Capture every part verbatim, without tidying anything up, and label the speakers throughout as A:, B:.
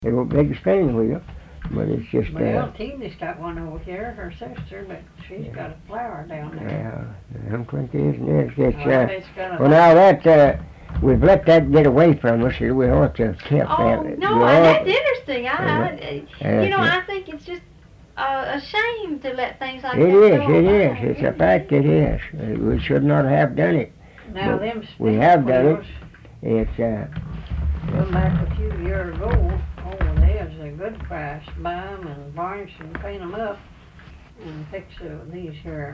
A: They won't big spinning wheel, but it's just.
B: Well,
A: uh,
B: Tina's got one over here, her sister, but she's
A: Yeah.
B: got a flower down there.
A: Yeah, I don't think it is. It's, it's,
B: Well,
A: uh,
B: it's got a
A: well, now that uh, we've let that get away from us, we ought to have kept
C: Oh,
A: that.
C: no,
A: We
C: I-
A: ought-
C: that's interesting. I, I,
A: Uh,
C: you know,
A: yeah.
C: I think it's just uh, a shame to let things like
A: It
C: that
A: is,
C: go
A: it
C: by.
A: is. It's a fact, it is. Uh, We should not have done it.
B: Now,
A: Well,
B: them
A: we
B: spinning
A: have done it.
B: wheels,
A: It's, uh,
B: come back a few years ago, oh, there's a good price, buy 'em and varnish and paint 'em up and fix uh, these here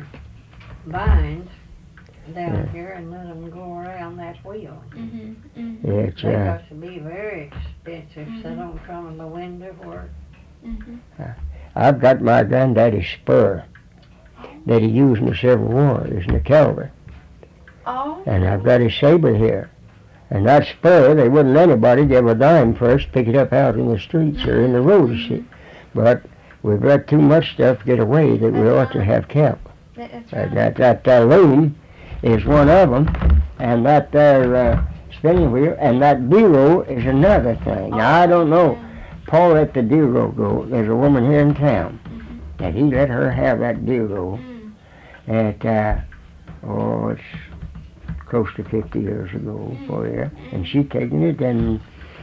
B: vines down
A: Yeah.
B: here and let 'em go around that wheel.
C: Mhm, mhm,
A: it's,
B: They
A: uh,
B: got to be very expensive, so
C: Mhm.
B: don't come in the window where,
C: mhm.
A: I've got my granddaddy's spur that he used in the Civil War. It's in the cavalry.
C: Oh.
A: And I've got his saber here. And that spur, they wouldn't let anybody give a dime first, pick it up out in the streets or in the road, you see. But we've let too much stuff get away that we
C: That's
A: ought to
C: right.
A: have kept.
C: That- That's
A: Uh,
C: right.
A: that that uh, loom is one of them, and that there uh, spinning wheel, and that bureau is another thing. Now, I don't know. Paul let the bureau go. There's a woman here in town
C: Mhm.
A: that he let her have that bureau.
C: Mm.
A: At uh, oh, it's close to fifty years ago for you, and she taken it and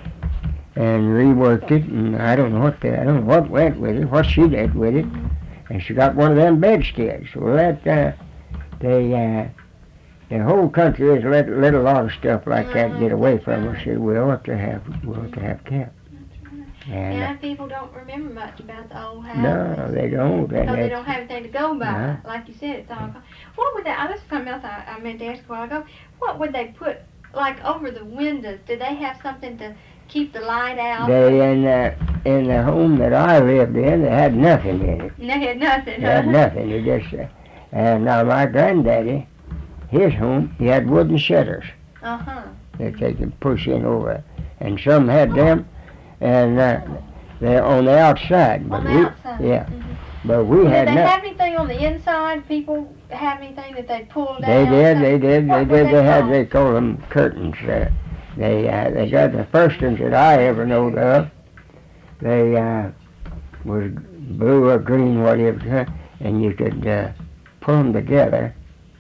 A: and reworked it, and I don't know what the, I don't know what went with it, what she did with it, and she got one of them bedsteads. Well, that uh, they uh, the whole country has let let a lot of stuff like that get away from us. That we ought to have we ought to have kept. And uh,
C: Now people don't remember much about the old houses.
A: no, they don't. And
C: Because they
A: that's-
C: don't have anything to go by.
A: No.
C: Like you said, it's all gone. What would they, uh, this is something else I, I meant to ask a while ago. What would they put, like, over the windows? Did they have something to keep the light out?
A: They in the in the home that I lived in, they had nothing in it.
C: And they had nothing,
A: They had
C: huh?
A: nothing. They just uh, and now my granddaddy, his home, he had wooden shutters
C: Uh-huh.
A: that they could push in over, and some had them, and uh, they're on the outside. But
C: On the
A: we,
C: outside.
A: yeah,
C: Mhm.
A: but we
C: Did
A: had
C: they
A: nothing.
C: have anything on the inside? People have anything that they pulled
A: They
C: out?
A: did, they did,
C: What
A: they
C: were
A: did. They had,
C: called?
A: they called them curtains. Uh, they uh, they got the first ones that I ever knowed of. They uh, was blue or green, whatever, and you could uh, pull them together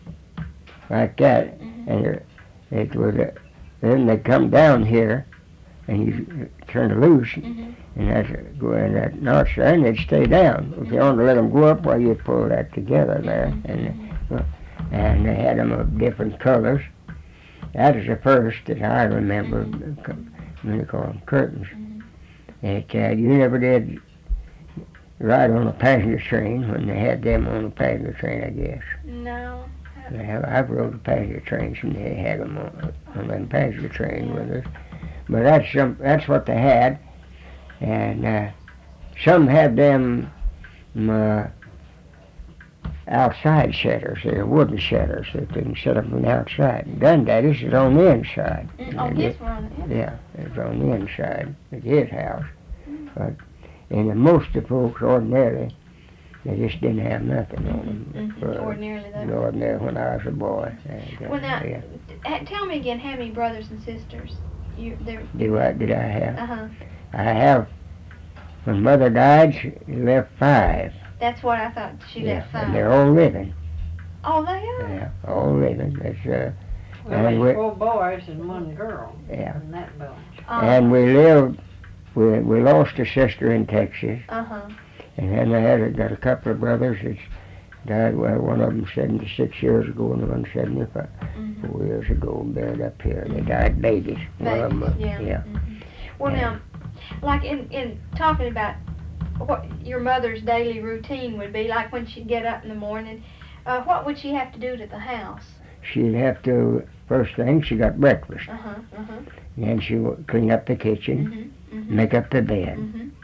A: like that,
C: Mhm.
A: and it, it would. Uh, then they come down here, and you turn it loose,
C: Mhm.
A: and that's go in that notch there, and they'd stay down. If you wanted to let them go up, well, you pull that together there, and uh, and they had them of different colors. That is the first that I remember. uh, When they call them curtains. It, uh, you never did ride on a passenger train when they had them on a passenger train, I guess.
C: No.
A: Yeah, I've rode the passenger trains and they had them on, on them passenger train with us. But that's some, that's what they had, and uh, some had them um, uh, outside shutters. They're wooden shutters that they can set up on the outside. Granddaddy's is on the inside.
C: Mm, oh,
A: And
C: this
A: it-
C: one.
A: Yeah, it's on the inside at his house. But and the most of folks ordinarily, they just didn't have nothing on them.
C: Mhm.
A: For-
C: Ordinarily,
A: and
C: though.
A: ordinary when I was a boy. And, uh,
C: Well, now,
A: yeah.
C: uh, tell me again, how many brothers and sisters? You there?
A: Do I, did I have?
C: Uh huh.
A: I have, when mother died, she left five.
C: That's what I thought. She
A: Yeah,
C: left five.
A: and they're all living.
C: Oh, they are.
A: Yeah, all living. That's, uh,
B: well,
A: And
B: there's
A: we-
B: four boys and one girl
A: yeah.
B: in that bunch.
A: And we lived, we, we lost a sister in Texas.
C: Uh huh.
A: And then I had a, got a couple of brothers that died, well, one of them seventy-six years ago and one seventy-five
C: Mhm.
A: four years ago, buried up here. They died babies. One of them, uh,
C: Babies, yeah.
A: yeah.
C: Mhm. Well, now, like in in talking about what your mother's daily routine would be, like when she'd get up in the morning, uh, what would she have to do to the house?
A: She'd have to, first thing, she got breakfast.
C: Uh huh. Uh huh.
A: Then she would clean up the kitchen,
C: Mhm. Mhm.
A: make up the bed.
C: Mhm.